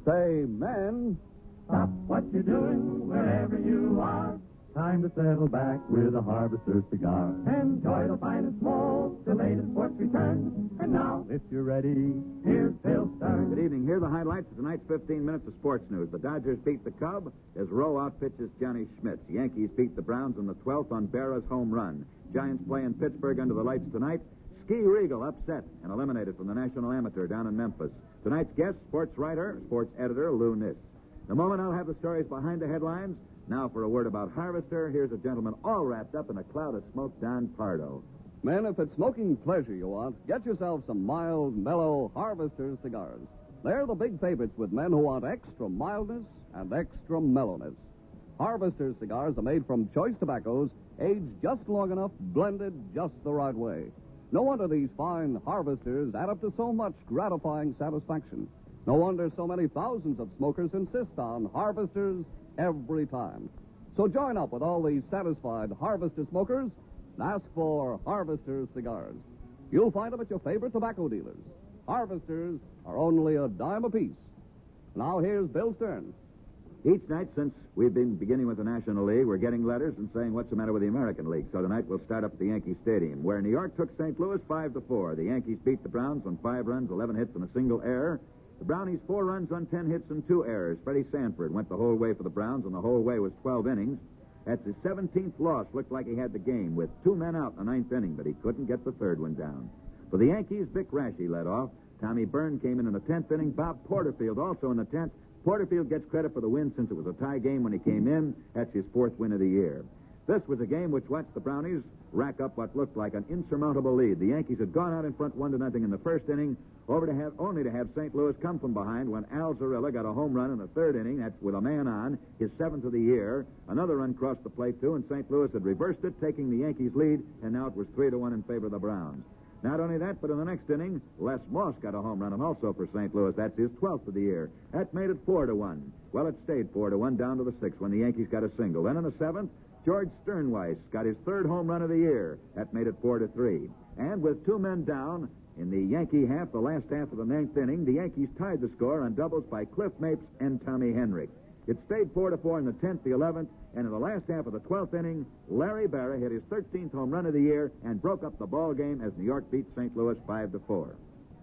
Say, men, Stop what you're doing wherever you are. Time to settle back with a Harvester cigar. Enjoy the finest smoke, the latest sports return. And now, If you're ready, here's Bill Stern. Good evening. Here are the highlights of tonight's 15 minutes of sports news. The Dodgers beat the Cub as Rowe outpitches Johnny Schmitz. Yankees beat the Browns in the 12th on Berra's home run. Giants play in Pittsburgh under the lights tonight. Ski Regal upset and eliminated from the National Amateur down in Memphis. Tonight's guest, sports writer, sports editor Lou Niss. In a moment, I'll have the stories behind the headlines. Now for a word about Harvester, here's a gentleman all wrapped up in a cloud of smoke, Don Pardo. men, if it's smoking pleasure you want, get yourself some mild, mellow Harvester cigars. They're the big favorites with men who want extra mildness and extra mellowness. Harvester cigars are made from choice tobaccos, aged just long enough, blended just the right way. No wonder these fine Harvesters add up to so much gratifying satisfaction. No wonder so many thousands of smokers insist on Harvesters every time. So join up with all these satisfied Harvester smokers and ask for Harvester cigars. You'll find them at your favorite tobacco dealers. Harvesters are only a dime apiece. Now here's Bill Stern. Each night since we've been beginning with the National League, we're getting letters and saying what's the matter with the American League. So tonight we'll start up at the Yankee Stadium, where New York took St. Louis 5-4. The Yankees beat the Browns on 5 runs, 11 hits, and a single error. The Brownies 4 runs on 10 hits and 2 errors. Freddie Sanford went the whole way for the Browns, and the whole way was 12 innings. That's his 17th loss. Looked like he had the game with 2 men out in the 9th inning, but he couldn't get the 3rd one down. For the Yankees, Vic Raschi led off. Tommy Byrne came in the 10th inning. Bob Porterfield also in the 10th. Porterfield gets credit for the win since it was a tie game when he came in. That's his 4th win of the year. This was a game which watched the Brownies rack up what looked like an insurmountable lead. The Yankees had gone out in front 1-0 in the 1st inning, only to have St. Louis come from behind when Al Zarilla got a home run in the 3rd inning. That's with a man on, his 7th of the year. Another run crossed the plate, too, and St. Louis had reversed it, taking the Yankees' lead, and now it was 3-1 in favor of the Browns. Not only that, but in the next inning, Les Moss got a home run, and also for St. Louis. That's his 12th of the year. That made it 4-1. Well, it stayed 4-1 down to the 6th when the Yankees got a single. Then in the 7th, George Sternweiss got his 3rd home run of the year. That made it 4-3. And with 2 men down in the Yankee half, the last half of the 9th inning, the Yankees tied the score on doubles by Cliff Mapes and Tommy Henrich. It stayed 4-4 in the 10th, the 11th, and in the last half of the 12th inning, Larry Berra hit his 13th home run of the year and broke up the ball game as New York beat St. Louis 5-4.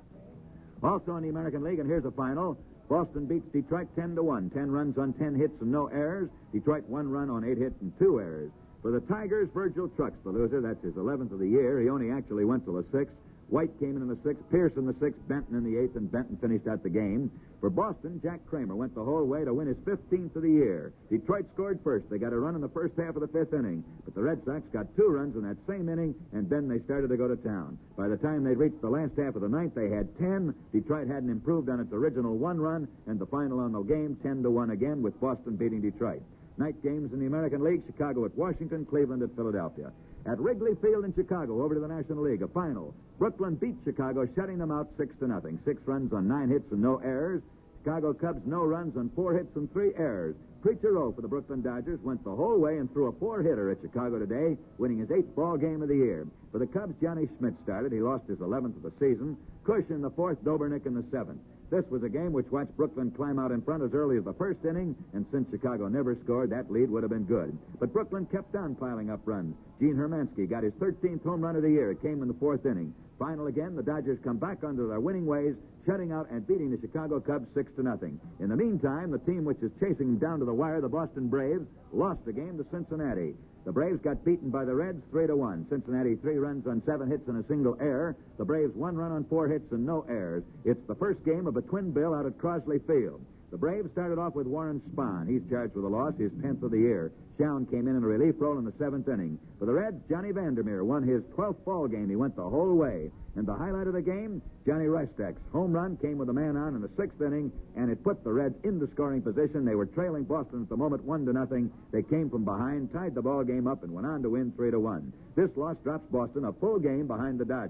Also in the American League, and here's the final, Boston beats Detroit 10-1. 10 runs on 10 hits and no errors. Detroit 1 run on 8 hits and 2 errors. For the Tigers, Virgil Trucks, the loser. That's his 11th of the year. He only actually went to the 6th. White came in the 6th, Pierce in the 6th, Benton in the 8th, and Benton finished out the game. For Boston, Jack Kramer went the whole way to win his 15th of the year. Detroit scored first. They got a run in the first half of the 5th inning. But the Red Sox got 2 runs in that same inning, and then they started to go to town. By the time they reached the last half of the 9th, they had 10. Detroit hadn't improved on its original 1 run, and the final on the game, 10-1 again, with Boston beating Detroit. Night games in the American League, Chicago at Washington, Cleveland at Philadelphia. At Wrigley Field in Chicago, over to the National League, a final. Brooklyn beat Chicago, shutting them out 6-0. 6 runs on 9 hits and no errors. Chicago Cubs, no runs on 4 hits and 3 errors. Preacher Rowe for the Brooklyn Dodgers went the whole way and threw a 4-hitter at Chicago today, winning his 8th ball game of the year. For the Cubs, Johnny Schmidt started. He lost his 11th of the season. Cush in the 4th, Dobernick in the 7th. This was a game which watched Brooklyn climb out in front as early as the 1st inning, and since Chicago never scored, that lead would have been good. But Brooklyn kept on piling up runs. Gene Hermansky got his 13th home run of the year. It came in the 4th inning. Final again, the Dodgers come back under their winning ways, shutting out and beating the Chicago Cubs 6-0. In the meantime, the team which is chasing them down to the wire, the Boston Braves, lost the game to Cincinnati. The Braves got beaten by the Reds 3-1. Cincinnati 3 runs on 7 hits and a single error. The Braves 1 run on 4 hits and no errors. It's the first game of a twin bill out at Crosley Field. The Braves started off with Warren Spahn. He's charged with a loss, his 10th of the year. Schown came in a relief role in the 7th inning. For the Reds, Johnny Vandermeer won his 12th ball game. He went the whole way. And the highlight of the game, Johnny Restek's home run came with a man on in the 6th inning, and it put the Reds into scoring position. They were trailing Boston at the moment 1-0. They came from behind, tied the ball game up, and went on to win 3-1. This loss drops Boston a full game behind the Dodgers.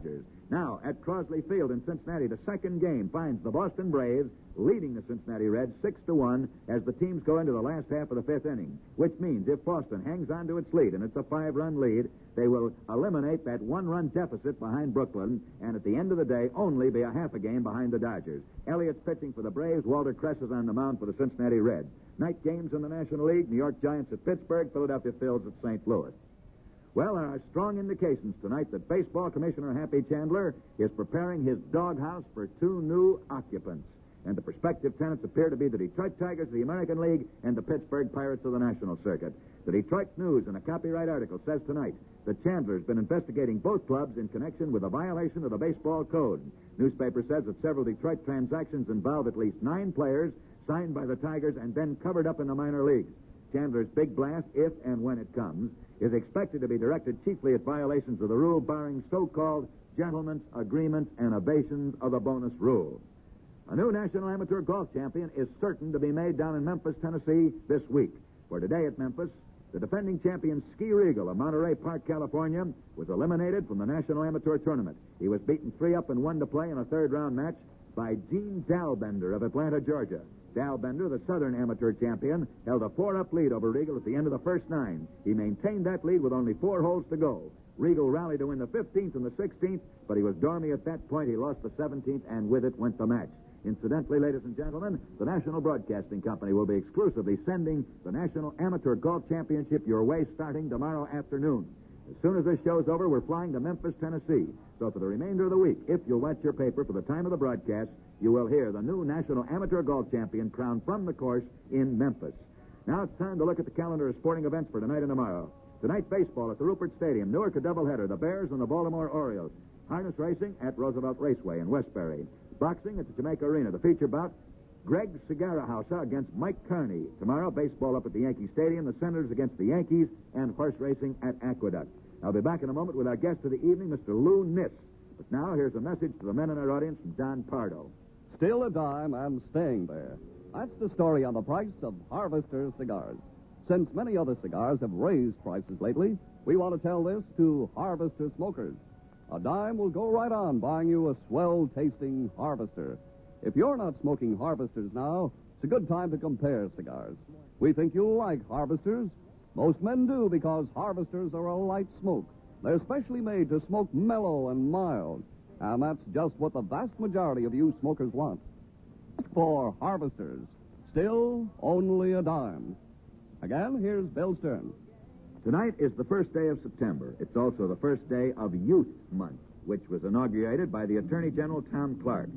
Now, at Crosley Field in Cincinnati, the second game finds the Boston Braves leading the Cincinnati Reds 6-1 as the teams go into the last half of the fifth inning, which means if Boston hangs on to its lead, and it's a 5-run lead, they will eliminate that 1-run deficit behind Brooklyn, and at the end of the day, only be a half a game behind the Dodgers. Elliott's pitching for the Braves. Walter Kress is on the mound for the Cincinnati Reds. Night games in the National League, New York Giants at Pittsburgh, Philadelphia Phils at St. Louis. Well, there are strong indications tonight that Baseball Commissioner Happy Chandler is preparing his doghouse for 2 new occupants. And the prospective tenants appear to be the Detroit Tigers of the American League and the Pittsburgh Pirates of the National Circuit. The Detroit News, in a copyright article, says tonight that Chandler's been investigating both clubs in connection with a violation of the baseball code. Newspaper says that several Detroit transactions involve at least 9 players signed by the Tigers and then covered up in the minor leagues. Chandler's big blast, if and when it comes, is expected to be directed chiefly at violations of the rule barring so-called gentlemen's agreements and evasions of the bonus rule. A new National Amateur Golf Champion is certain to be made down in Memphis, Tennessee this week. For today at Memphis, the defending champion Ski Regal of Monterey Park, California, was eliminated from the National Amateur Tournament. He was beaten 3-up and 1 to play in a third-round match by Gene Dalbender of Atlanta, Georgia. Dalbender, the Southern Amateur champion, held a 4-up lead over Regal at the end of the first 9. He maintained that lead with only 4 holes to go. Regal rallied to win the 15th and the 16th, but he was dormy at that point. He lost the 17th, and with it went the match. Incidentally, ladies and gentlemen, the National Broadcasting Company will be exclusively sending the National Amateur Golf Championship your way starting tomorrow afternoon. As soon as this show's over, we're flying to Memphis, Tennessee. So for the remainder of the week, if you'll watch your paper for the time of the broadcast, you will hear the new National Amateur Golf Champion crowned from the course in Memphis. Now it's time to look at the calendar of sporting events for tonight and tomorrow. Tonight, baseball at the Rupert Stadium. Newark, a doubleheader. The Bears and the Baltimore Orioles. Harness racing at Roosevelt Raceway in Westbury. Boxing at the Jamaica Arena. The feature bout, Greg Cigarahausa against Mike Carney. Tomorrow, baseball up at the Yankee Stadium. The Senators against the Yankees, and horse racing at Aqueduct. I'll be back in a moment with our guest of the evening, Mr. Lou Niss. But now, here's a message to the men in our audience from Don Pardo. Still a dime and staying there. That's the story on the price of Harvester cigars. Since many other cigars have raised prices lately, we want to tell this to Harvester smokers. A dime will go right on buying you a swell-tasting Harvester. If you're not smoking Harvesters now, it's a good time to compare cigars. We think you'll like Harvesters. Most men do, because Harvesters are a light smoke. They're specially made to smoke mellow and mild. And that's just what the vast majority of you smokers want. Ask for Harvesters. Still only a dime. Again, here's Bill Stern. Tonight is the first day of September. It's also the first day of Youth Month, which was inaugurated by the Attorney General Tom Clark.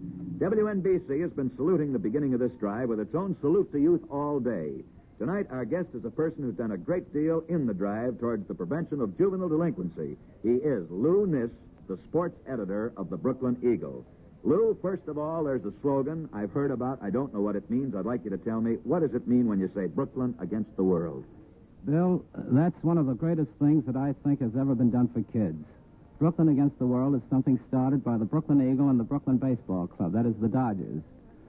WNBC has been saluting the beginning of this drive with its own salute to youth all day. Tonight, our guest is a person who's done a great deal in the drive towards the prevention of juvenile delinquency. He is Lou Niss, the sports editor of the Brooklyn Eagle. Lou, first of all, there's a slogan I've heard about. I don't know what it means. I'd like you to tell me, what does it mean when you say Brooklyn against the world? Bill, that's one of the greatest things that I think has ever been done for kids. Brooklyn against the world is something started by the Brooklyn Eagle and the Brooklyn Baseball Club. That is the Dodgers.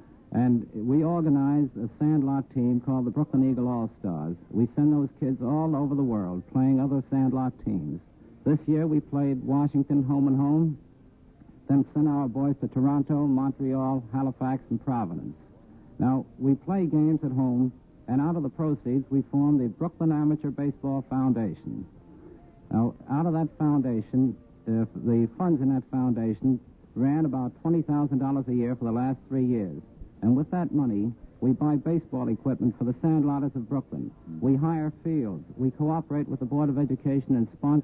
And we organize a sandlot team called the Brooklyn Eagle All-Stars. We send those kids all over the world playing other sandlot teams. This year we played Washington home and home, then sent our boys to Toronto, Montreal, Halifax, and Providence. Now, we play games at home, and out of the proceeds we formed the Brooklyn Amateur Baseball Foundation. Now, out of that foundation, the funds in that foundation ran about $20,000 a year for the last 3 years. And with that money, we buy baseball equipment for the Sandlotters of Brooklyn. We hire fields. We cooperate with the Board of Education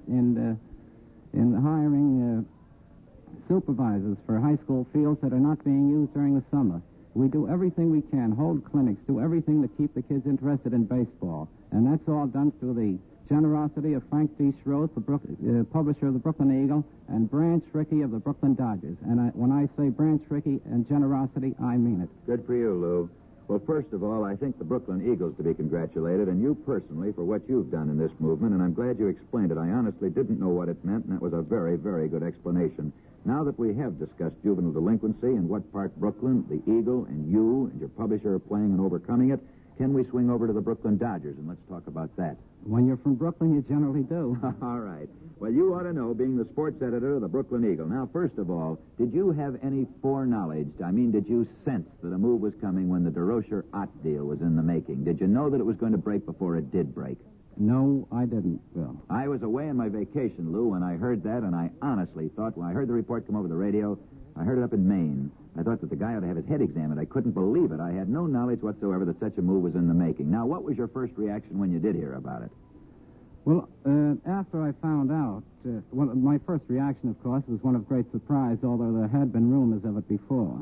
in hiring supervisors for high school fields that are not being used during the summer. We do everything we can, hold clinics, do everything to keep the kids interested in baseball. And that's all done through the generosity of Frank D. Schroth, the publisher of the Brooklyn Eagle, and Branch Rickey of the Brooklyn Dodgers. And when I say Branch Rickey and generosity, I mean it. Good for you, Lou. Well, first of all, I think the Brooklyn Eagles to be congratulated, and you personally for what you've done in this movement, and I'm glad you explained it. I honestly didn't know what it meant, and that was a very, very good explanation. Now that we have discussed juvenile delinquency and what part Brooklyn, the Eagle, and you and your publisher are playing in overcoming it, can we swing over to the Brooklyn Dodgers, and let's talk about that. When you're from Brooklyn, you generally do. All right. Well, you ought to know, being the sports editor of the Brooklyn Eagle. Now, first of all, did you have any foreknowledge? I mean, did you sense that a move was coming when the DeRocher-Ott deal was in the making? Did you know that it was going to break before it did break? No, I didn't, Bill. I was away on my vacation, Lou, when I heard that, and I honestly thought, when I heard the report come over the radio, I heard it up in Maine. I thought that the guy ought to have his head examined. I couldn't believe it. I had no knowledge whatsoever that such a move was in the making. Now, what was your first reaction when you did hear about it? Well, after I found out, my first reaction, of course, was one of great surprise, although there had been rumors of it before.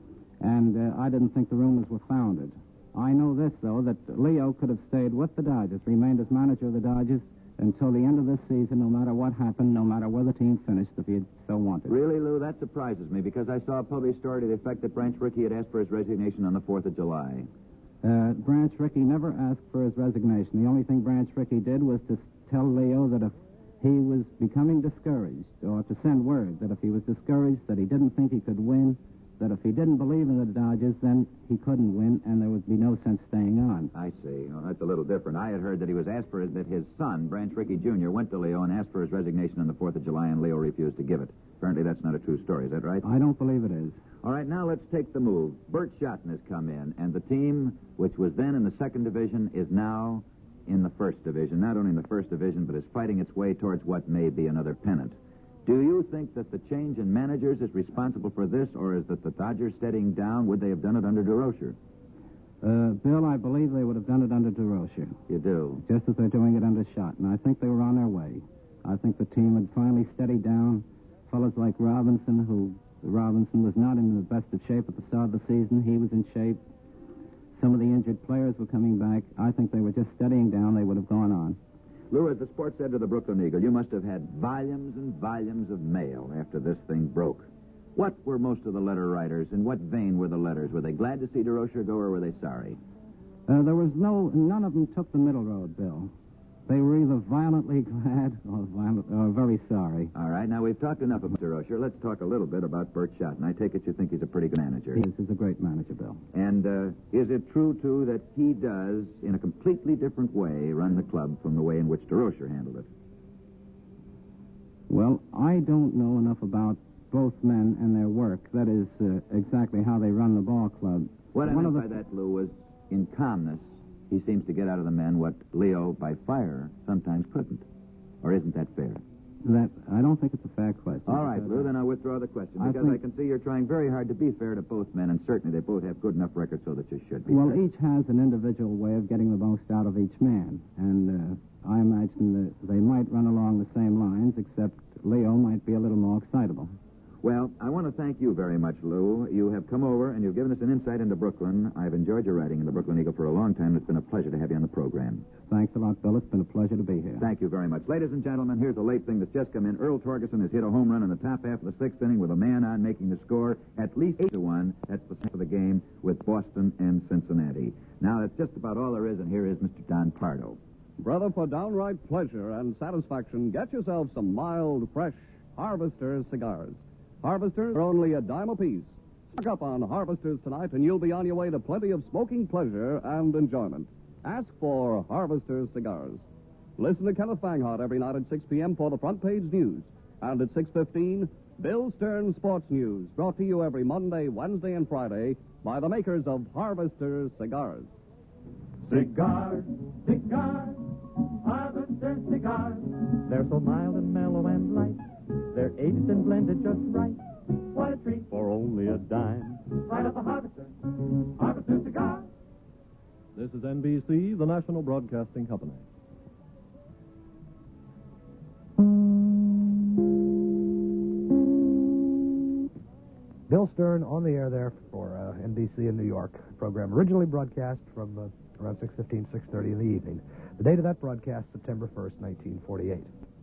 And I didn't think the rumors were founded. I know this, though, that Leo could have stayed with the Dodgers, remained as manager of the Dodgers until the end of this season, no matter what happened, no matter where the team finished, if he had so wanted. Really, Lou? That surprises me, because I saw a published story to the effect that Branch Rickey had asked for his resignation on the 4th of July. Branch Rickey never asked for his resignation. The only thing Branch Rickey did was to tell Leo that if he was becoming discouraged, or to send word that if he was discouraged, that he didn't think he could win, that if he didn't believe in the Dodgers, then he couldn't win, and there would be no sense staying on. I see. Well, that's a little different. I had heard that he was asked for that his son, Branch Rickey Jr., went to Leo and asked for his resignation on the 4th of July, and Leo refused to give it. Apparently, that's not a true story. Is that right? I don't believe it is. All right, now let's take the move. Bert Schotten has come in, and the team, which was then in the 2nd division, is now in the 1st division. Not only in the 1st division, but is fighting its way towards what may be another pennant. Do you think that the change in managers is responsible for this, or is that the Dodgers steadying down? Would they have done it under DeRocher? Bill, I believe they would have done it under DeRocher. You do? Just as they're doing it under Schotten. I think they were on their way. I think the team had finally steadied down. Fellas like Robinson was not in the best of shape at the start of the season. He was in shape. Some of the injured players were coming back. I think they were just steadying down. They would have gone on. Lou, as the sports editor of the Brooklyn Eagle, you must have had volumes and volumes of mail after this thing broke. What were most of the letter writers? In what vein were the letters? Were they glad to see DeRocher go, or were they sorry? None of them took the middle road, Bill. They were either violently glad or very sorry. All right, now we've talked enough about DeRocher. Let's talk a little bit about Bert Schotten. I take it you think he's a pretty good manager. He's a great manager, Bill. And is it true, too, that he does, in a completely different way, run the club from the way in which DeRocher handled it? Well, I don't know enough about both men and their work. That is exactly how they run the ball club. What I meant by that, Lou, was in calmness, he seems to get out of the men what Leo, by fire, sometimes couldn't. Or isn't that fair? I don't think it's a fair question. All right, Lou, then I'll withdraw the question, because I can see you're trying very hard to be fair to both men, and certainly they both have good enough records so that you should be Well, fair. each has an individual way of getting the most out of each man, and I imagine that they might run along the same lines, except Leo might be a little more excitable. Well, I want to thank you very much, Lou. You have come over, and you've given us an insight into Brooklyn. I've enjoyed your writing in the Brooklyn Eagle for a long time. It's been a pleasure to have you on the program. Thanks a lot, Bill. It's been a pleasure to be here. Thank you very much. Ladies and gentlemen, here's a late thing that's just come in. Earl Torgerson has hit a home run in the top half of the 6th inning with a man on, making the score at least 8-1. That's the same for the game with Boston and Cincinnati. Now, that's just about all there is, and here is Mr. Don Pardo. Brother, for downright pleasure and satisfaction, get yourself some mild, fresh Harvester cigars. Harvesters are only a dime apiece. Stock up on Harvesters tonight, and you'll be on your way to plenty of smoking pleasure and enjoyment. Ask for Harvesters cigars. Listen to Kenneth Fanghart every night at 6 p.m. for the front page news. And at 6:15, Bill Stern Sports News, brought to you every Monday, Wednesday, and Friday by the makers of Harvesters cigars. Cigars, cigars, Harvester cigars. They're so mild and mellow and light. They're aged and blended just right. What a treat. For only a dime. Right up a Harvester. Harvester cigar. This is NBC, the National Broadcasting Company. Bill Stern on the air there for NBC in New York. Program originally broadcast from around 6:15, 6:30 in the evening. The date of that broadcast, September 1st, 1948.